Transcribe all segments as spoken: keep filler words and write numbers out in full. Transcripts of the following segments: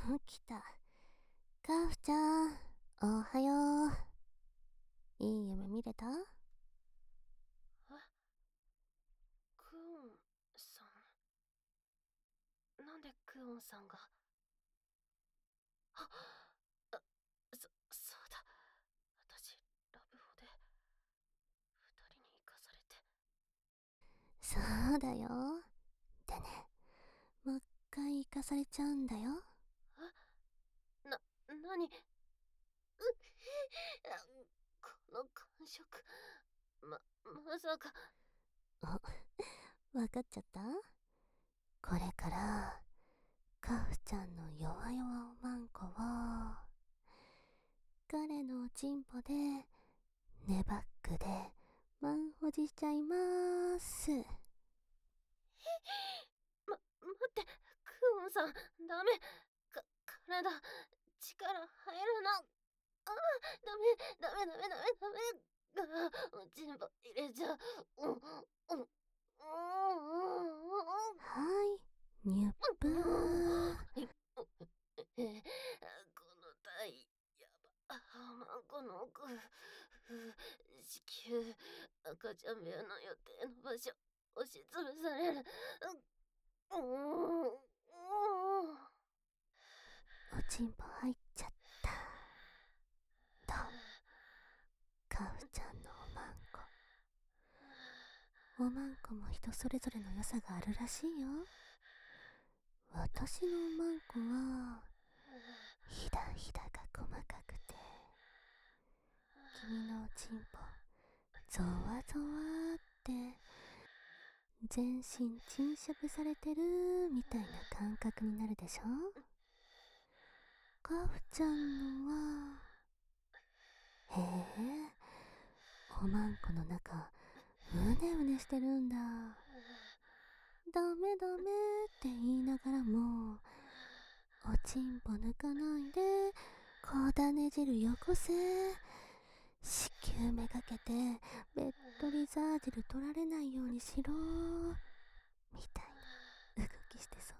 来た。カフちゃん、おはよう。いい夢見れた？ え、クオンさん。なんでクオンさんが。あ、あ、そ、そうだ。私、ラブホで、二人に生かされて。 そうだよ。でね、もう一回行かされちゃうんだよ。 えな、なに、う、あこの感触。ま、まさか。 お、わかっちゃった？これから、カフちゃんの弱々おまんこを、彼のおちんぽで、ネバックで、満ほじしちゃいまーす。 ま、待って、クオンさん、ダメ。か、体、力入るな。あ、ダメ、ダメ、ダメ、ダメ、ダメ。あ、おちんぽ入れちゃう。うん、うん、うん、うん、 はい、ニュップー。 えー、この体、やば、マンコの奥、子宮、赤ちゃん部屋の予定の場所、押しつぶされる。う、うーん、うおちんぽ入っちゃった。と、カフちゃんのおまんこ。おまんこも人それぞれの良さがあるらしいよ。私のおまんこは、ひだひだが細かくて、君のおちんぽ、ゾワゾワって、全身沈食されてるみたいな感覚になるでしょ？カフちゃんのは、へえ、おまんこの中、うねうねしてるんだ。ダメダメって言いながらも、おちんぽ抜かないで、こだね汁よこせ。子宮めがけて、べっとりザー汁取られないようにしろ。みたいな動きしてそう。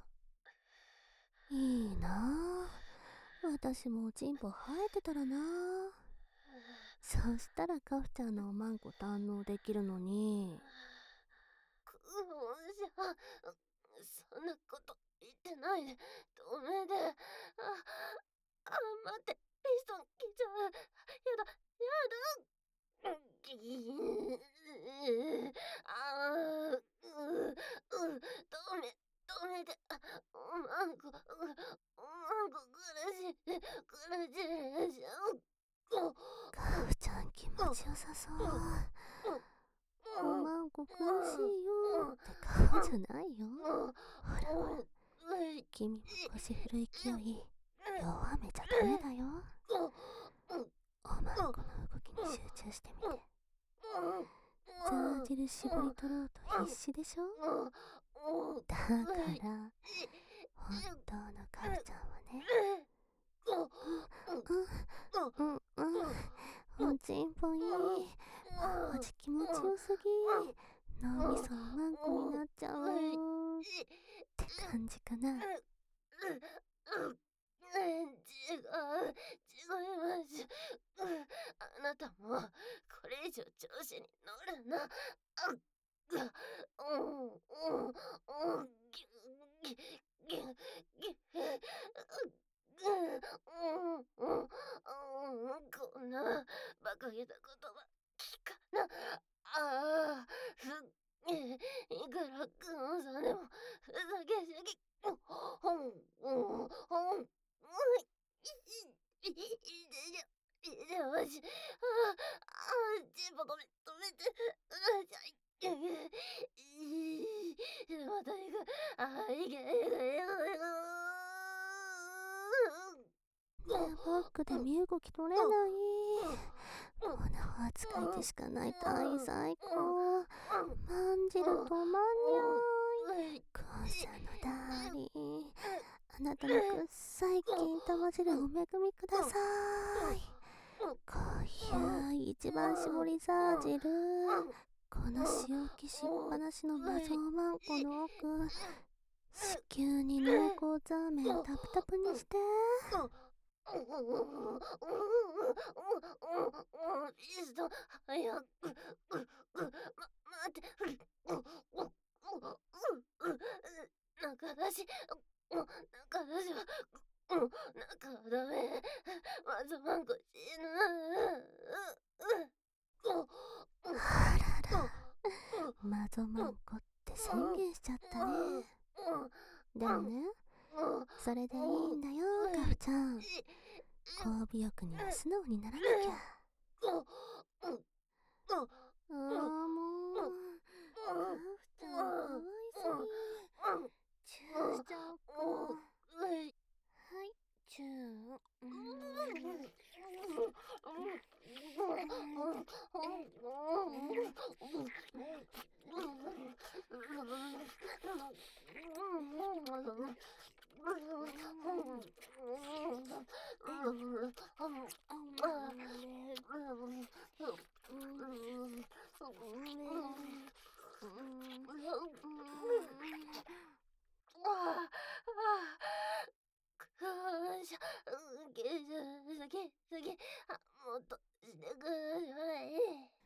いいなぁ。私もおちんぽ生えてたらなぁ。そしたらカフちゃんのおまんこ堪能できるのに。 クオンじゃ、そんなこと言ってないで、止めて。あ、あ、待って、ピストン来ちゃう。やだ、やだ。ギー、あー、う、う、止め、止めて。あ、おまんこ、う、おまんこ苦しい、苦しいでしょ。 カフちゃん気持ちよさそう。おまんこ苦しいよって顔じゃないよ。ほらほら、君も腰振る勢い弱めちゃダメだよ。おまんこの動きに集中してみて。ザー汁絞り取ろうと必死でしょ？だから本当のカフちゃんはね、うんうんうん、おちんぽいい、マジ気持ちよすぎ、脳みそおまんこになっちゃうわよって感じかな。 違う、違います。あなたも、これ以上調子に乗るな。あっ、うん、うん、うん、ぎゅ、ぎゅ、ぎゅ、ぎゅ、うん、うん、うん、こんな、馬鹿げた言葉、聞かな。ああ、ふ、いくらクオンさんでも、ふざけすぎ。ほん、ほん、ほん、い、い、い、い、い、い、い、でもし、ああ、チンポ止め、止めて、うじゃい、い、また行く、ああ、いけ、いけ、いけ、 ねえ、バックで身動き取れない。もうなお扱いでしかない大最高。まんじるとまんにゃーい。クオンさんのダーリン、あなたのくっさい金玉汁お恵みください。こういう一番搾りザー汁、この塩気しっぱなしのマゾーマンコの奥、 子宮に濃厚ザーメンタプタプにして。 リスト早く。ま、待って。中出し。中出しは。中はダメ。まずワンコ死ぬ。 あらら、マゾマンコって宣言しちゃったね。でもね、それでいいんだよ、カフちゃん。交尾欲には素直にならなきゃ。あーもう、カフちゃんかわいすぎ。チューしちゃおうか。はい、チュー。うーん。もっとしてください。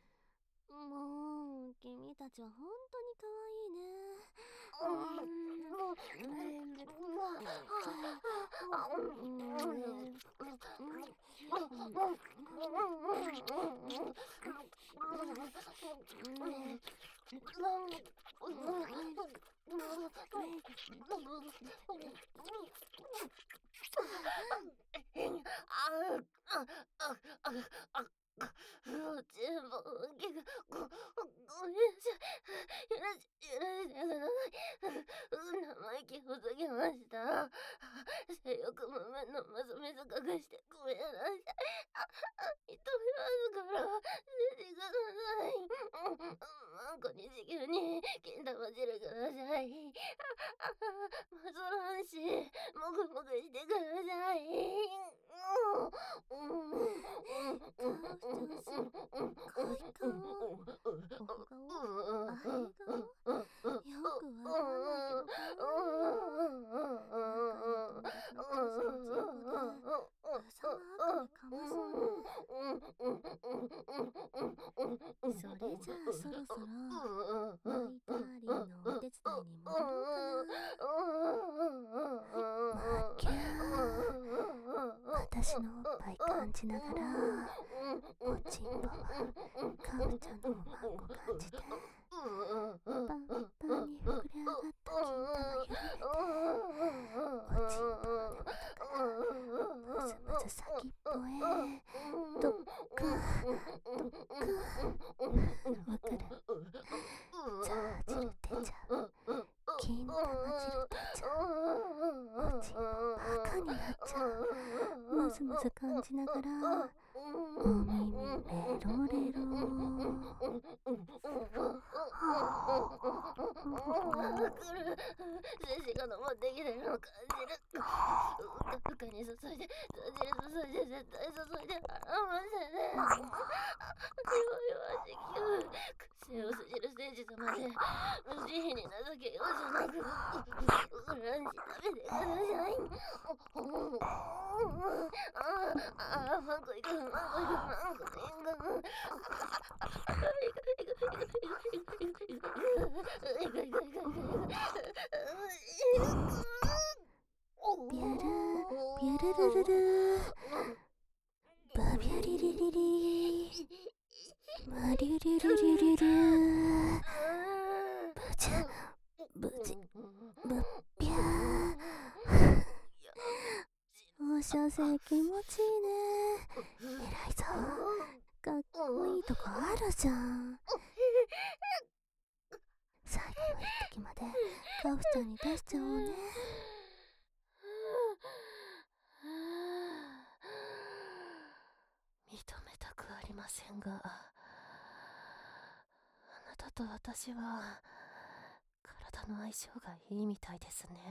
もう、君たちは本当に可愛いね。うーん。全部大きくごごめんなさい。許し許してください。生意気ほどきました。性欲満々のまず水隠してごめんなさい。認めますからしてください。マンコに地球に金玉汁ください。マゾランシもぐもぐしてください。カフちゃん、すごい顔。お顔？あれ顔？よくわかんないけど可愛い。仲良い友達の子で、朝は悪にかまそうね。それじゃあそろそろマイターリーのお手伝いに戻ろうかな。 まきゅー、私のおっぱい感じながら、おちんぽはカフちゃんのおまんこ感じて、パンパンに膨れ上がった金玉緩めて、おちんぽまでもだからむずむず先っぽへどっかどっかわかる？ザー汁出ちゃう、金玉汁出ちゃう、おちんぽバカになっちゃう。むずむず感じながらお耳メロレロ。精子が登ってきてるの感じる。ふかふかに注いで、注いで、絶対注いで、あませね。弱々しきゅう、口をすじる聖児様で、無慈悲に情けようじゃなく、ランチ食べてください。ああ、マンコいく、マンコいく、マンコいく。ビュルビュルルルルバビュリリリリマリュリリリリリブチャブチブッビャー。おしゃせ気持ちいいね。偉いぞ。かっこいいとこあるじゃん。最後の一滴までカフちゃんに出しちゃおうね。認めたくありませんが、あなたと私は体の相性がいいみたいですね。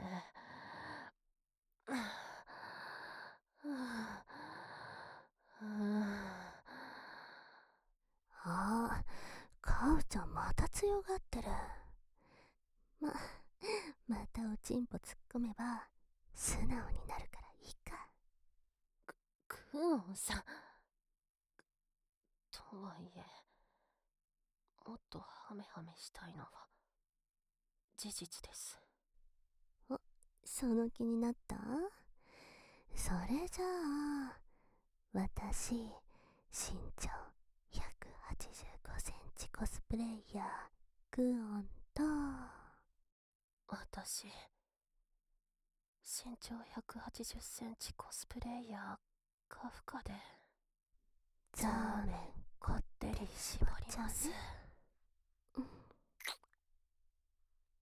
ああ、カウちゃんまた強がってる。ま、またおちんぽ素直になるからいいか。 クーンさん。とはいえ、もっとハメハメしたいのは事実です。 お、その気になった？それじゃあ、私、身長ひゃくはちじゅうごセンチコスプレイヤー、クーオンと、 私、身長ひゃくはちじゅっセンチコスプレイヤー、カフカで、 ザーメンこってり絞ります。